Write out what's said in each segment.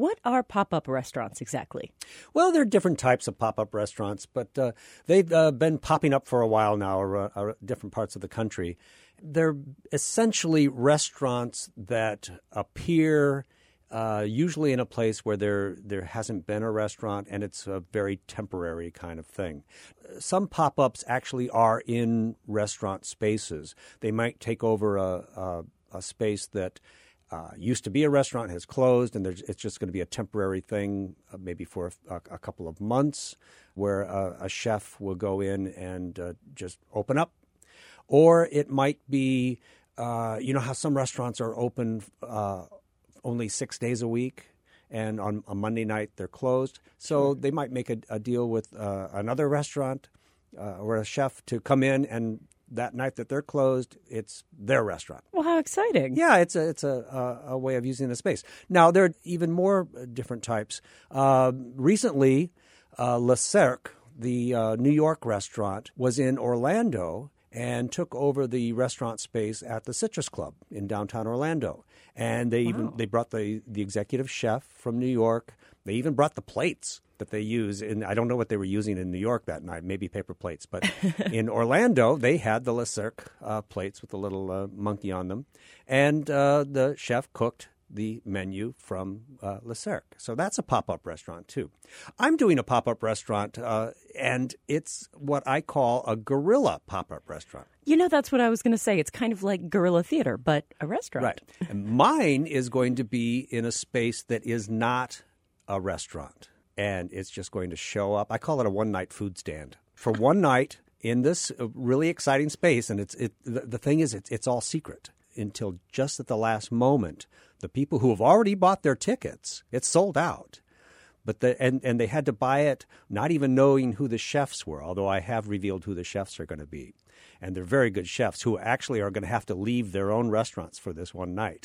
What are pop-up restaurants exactly? Well, there are different types of pop-up restaurants, but they've been popping up for a while now around different parts of the country. They're essentially restaurants that appear usually in a place where there hasn't been a restaurant, and it's a very temporary kind of thing. Some pop-ups actually are in restaurant spaces. They might take over a space that used to be a restaurant, has closed, and it's just going to be a temporary thing, maybe for a couple of months, where a chef will go in and just open up. Or it might be, you know how some restaurants are open only 6 days a week, and on a Monday night they're closed. So they might make a deal with another restaurant or a chef to come in, and that night that they're closed, it's their restaurant. Well, how exciting. Yeah, it's a way of using the space. Now, there are even more different types. Recently, Le Cercle, the New York restaurant, was in Orlando and took over the restaurant space at the Citrus Club in downtown Orlando. And they brought the executive chef from New York. They even brought the plates that they use. And I don't know what they were using in New York that night, maybe paper plates. But in Orlando, they had the Le Cercle plates with a little monkey on them. And the chef cooked the menu from Le Cercle. So that's a pop-up restaurant, too. I'm doing a pop-up restaurant, and it's what I call a guerrilla pop-up restaurant. You know, that's what I was going to say. It's kind of like guerrilla theater, but a restaurant. Right. And mine is going to be in a space that is not a restaurant, and it's just going to show up. I call it a one-night food stand. For one night in this really exciting space, and the thing is, it's all secret until just at the last moment. The people who have already bought their tickets, it's sold out. But and they had to buy it not even knowing who the chefs were, although I have revealed who the chefs are going to be. And they're very good chefs who actually are going to have to leave their own restaurants for this one night.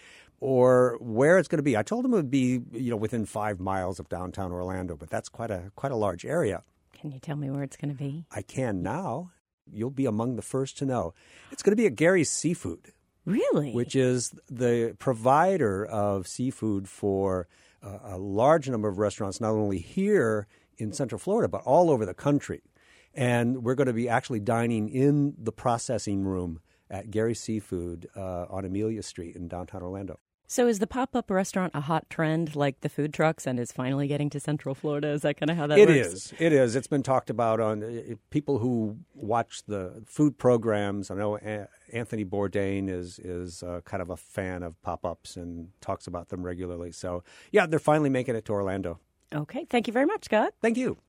Or where it's going to be. I told them it would be, within 5 miles of downtown Orlando, but that's quite a large area. Can you tell me where it's going to be? I can now. You'll be among the first to know. It's going to be at Gary's Seafood. Really? Which is the provider of seafood for a large number of restaurants, not only here in Central Florida, but all over the country. And we're going to be actually dining in the processing room at Gary's Seafood on Amelia Street in downtown Orlando. So is the pop-up restaurant a hot trend like the food trucks and is finally getting to Central Florida? Is that kind of how that works? It is. It's been talked about on people who watch the food programs. I know Anthony Bourdain is kind of a fan of pop-ups and talks about them regularly. So, yeah, they're finally making it to Orlando. Okay. Thank you very much, Scott. Thank you.